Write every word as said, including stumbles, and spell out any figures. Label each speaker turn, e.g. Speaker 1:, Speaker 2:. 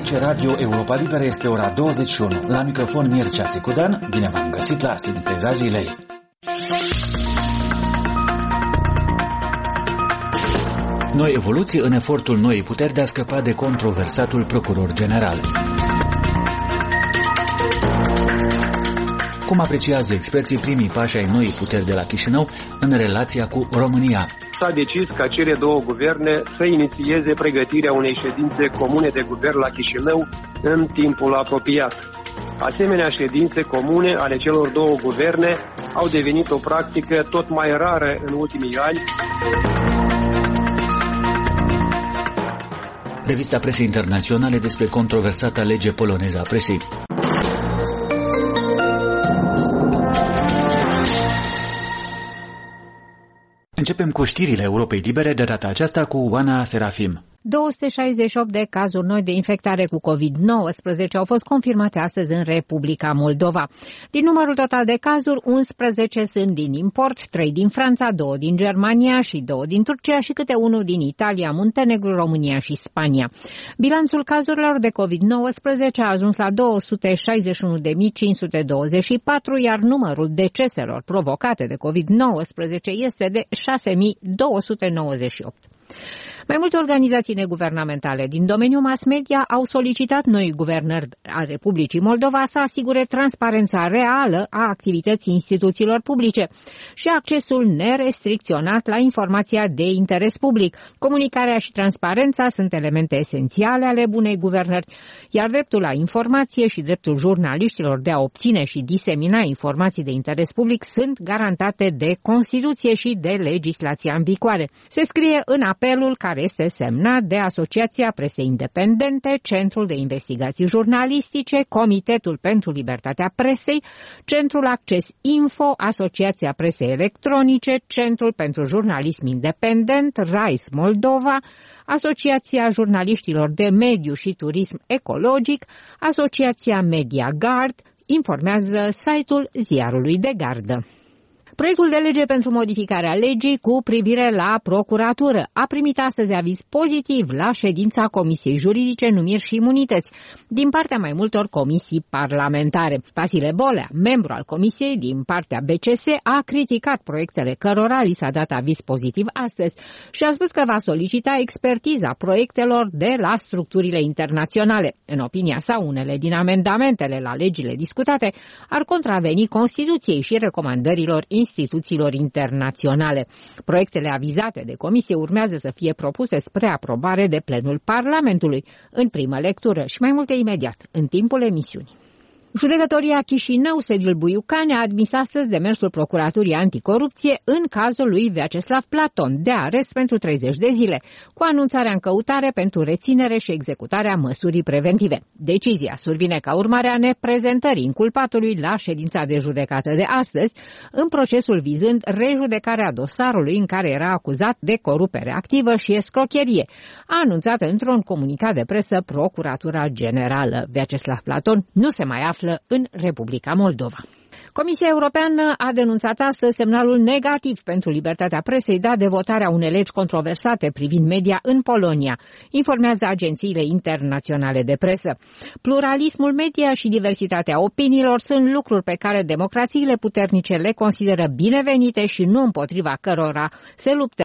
Speaker 1: Aici Radio Europa Liberă, este ora douăzeci și unu. La microfon Mircea Țicudan, bine v-am găsit la Sinteza Zilei. Noi evoluții în efortul noii puteri de a scăpa de controversatul procuror general. Cum apreciază experții primii pași ai noii puteri de la Chișinău în relația cu România?
Speaker 2: S-a decis ca cele două guverne să inițieze pregătirea unei ședințe comune de guvern la Chișinău în timpul apropiat. Asemenea ședințe comune ale celor două guverne au devenit o practică tot mai rară în ultimii ani.
Speaker 1: Revista presei internaționale despre controversata lege poloneză a presei. Începem cu știrile Europei Libere, de data aceasta cu Oana Serafim.
Speaker 3: două sute șaizeci și opt de cazuri noi de infectare cu covid nouăsprezece au fost confirmate astăzi în Republica Moldova. Din numărul total de cazuri, unsprezece sunt din import, trei din Franța, două din Germania și două din Turcia și câte unul din Italia, Muntenegru, România și Spania. Bilanțul cazurilor de covid nouăsprezece a ajuns la două sute șaizeci și unu de mii cinci sute douăzeci și patru, iar numărul deceselor provocate de covid nouăsprezece este de șase mii două sute nouăzeci și opt. Mai multe organizații neguvernamentale din domeniul mass media au solicitat noi guvernări a Republicii Moldova să asigure transparența reală a activității instituțiilor publice și accesul nerestricționat la informația de interes public. Comunicarea și transparența sunt elemente esențiale ale bunei guvernări, iar dreptul la informație și dreptul jurnaliștilor de a obține și disemina informații de interes public sunt garantate de Constituție și de legislația în vigoare. Se scrie în apelul care este semnat de Asociația Presei Independente, Centrul de Investigații Jurnalistice, Comitetul pentru Libertatea Presei, Centrul Acces Info, Asociația Presei Electronice, Centrul pentru Jurnalism Independent, RISE Moldova, Asociația Jurnaliștilor de Mediu și Turism Ecologic, Asociația Media Guard, informează site-ul Ziarului de Gardă. Proiectul de lege pentru modificarea legii cu privire la procuratură a primit astăzi aviz pozitiv la ședința Comisiei Juridice, Numiri și Imunități din partea mai multor comisii parlamentare. Vasile Bolea, membru al comisiei din partea B C S, a criticat proiectele cărora li s-a dat aviz pozitiv astăzi și a spus că va solicita expertiza proiectelor de la structurile internaționale. În opinia sa, unele din amendamentele la legile discutate ar contraveni Constituției și recomandărilor instituțiilor internaționale. Proiectele avizate de comisie urmează să fie propuse spre aprobare de plenul Parlamentului în primă lectură și mai multe imediat, în timpul emisiunii. Judecătoria Chișinău, sediul Buiucani, a admis astăzi demersul Procuraturii Anticorupție în cazul lui Vyacheslav Platon de arest pentru treizeci de zile, cu anunțarea în căutare pentru reținere și executarea măsurii preventive. Decizia survine ca urmare a neprezentării inculpatului la ședința de judecată de astăzi, în procesul vizând rejudecarea dosarului în care era acuzat de corupere activă și escrocherie, a anunțat într-un comunicat de presă Procuratura Generală. Vyacheslav Platon nu se mai află în Republica Moldova. Comisia Europeană a denunțat astăzi semnalul negativ pentru libertatea presei dat de votarea unei legi controversate privind media în Polonia, informează agențiile internaționale de presă. Pluralismul media și diversitatea opiniilor sunt lucruri pe care democrațiile puternice le consideră binevenite și nu împotriva cărora se luptă